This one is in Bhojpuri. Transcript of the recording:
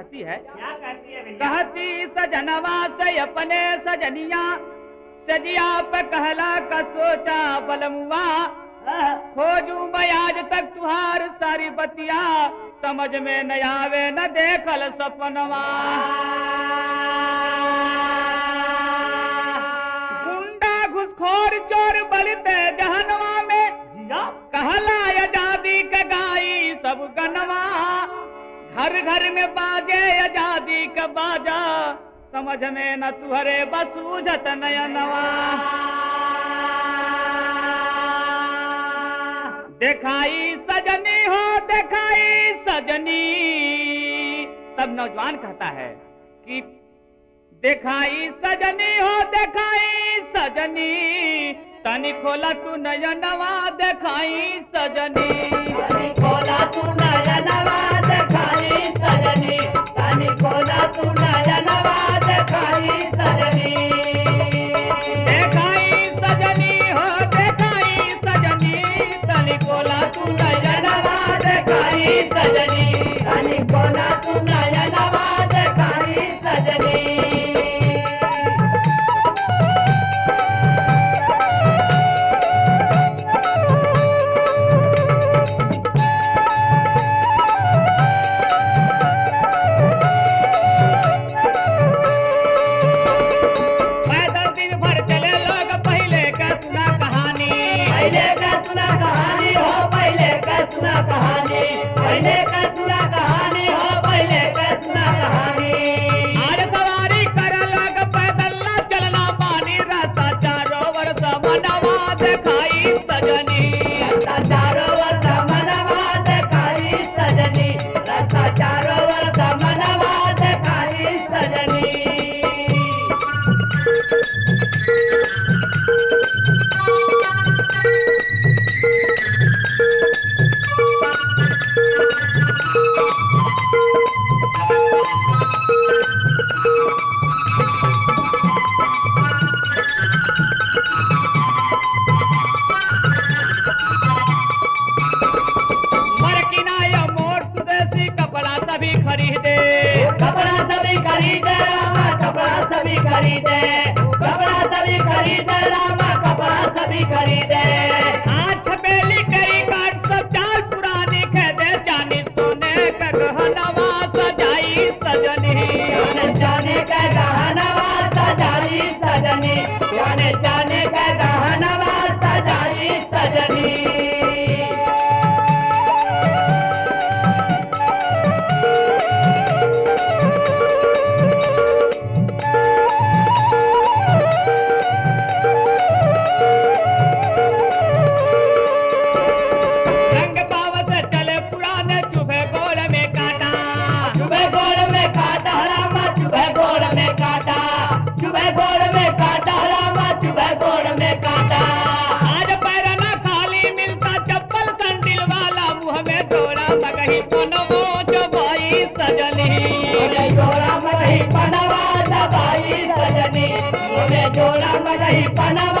कहती है, क्या कहती है भैया? कहती सजनवा से अपने सजनिया, सजिया पे कहला का सोचा बलमुआ, खोजू मैं आज तक तुहार सारी बतिया, समझ में न आवे न देखल सपनवा। गुंडा घुसखोर चोर बलते जहनवा में, जिया कहला आजादी का गाई सब गनवा, घर घर में बाजे आजादी का बाजा, समझ में न तुहरे बसूझत नयनवा। देखाई सजनी हो देखाई सजनी, तब नौजवान कहता है कि देखाई सजनी हो देखाई सजनी, तनी खोला तू नयनवा देखाई सजनी, तनी खोला तू नयनवा देखाई सजनी, तनी खोला तू नयनवा देखाई सजनी। देखाई सजनी हो देखाई सजनी, तनी खोला तू नयनवा देखाई सजनी, तनी खोला तू नयनवा देखाई सजनी। पैदल दिन भर चले लोग पहले का सुना कहानी, पहले का सुना कहानी हो, पहले का सुना कहानी, पहले का सुना कहानी हो, पहले का सुना कहानी। आज सवारी कर लोग पैदल ना चलना पानी, रास्ता चारों ओर समनवा देखाई सजनी, रास्ता चारों ओर समनवा देखाई सजनी, रास्ता चारों ओर समनवा देखाई सजनी। मरकिनाया मोर स्वदेशी कपड़ा सभी खरीदे, कपड़ा सभी खरीदे रामा, कपड़ा सभी खरीदे, कपड़ा सभी खरीदे रामा, कपड़ा सभी खरीदे। आज छपेली कई काट सब चाल पुरानी खेदे, चांदी सोने का गहनवा सजाई सजनी, जाने जाने का गहनवा सजाई सजनी, जाने जाने का गहनवा सजाई सजनी। रंग पाव से चले पुराने चुभे गोड़ में काटा, चुभे गोड़ में काटा रामा, चुभे गोड़ में काटा, चुभे गोड़ में काटा रामा, चुभे गोड़ में काटा। आज पैर न खाली मिलता चप्पल संडिल वाला, मुंह में जोड़ा मगही पनवो चबाई सजनी, मोरे जोड़ा मगही पनवा दबाई सजनी, मोरे जोड़ा मगही पनवा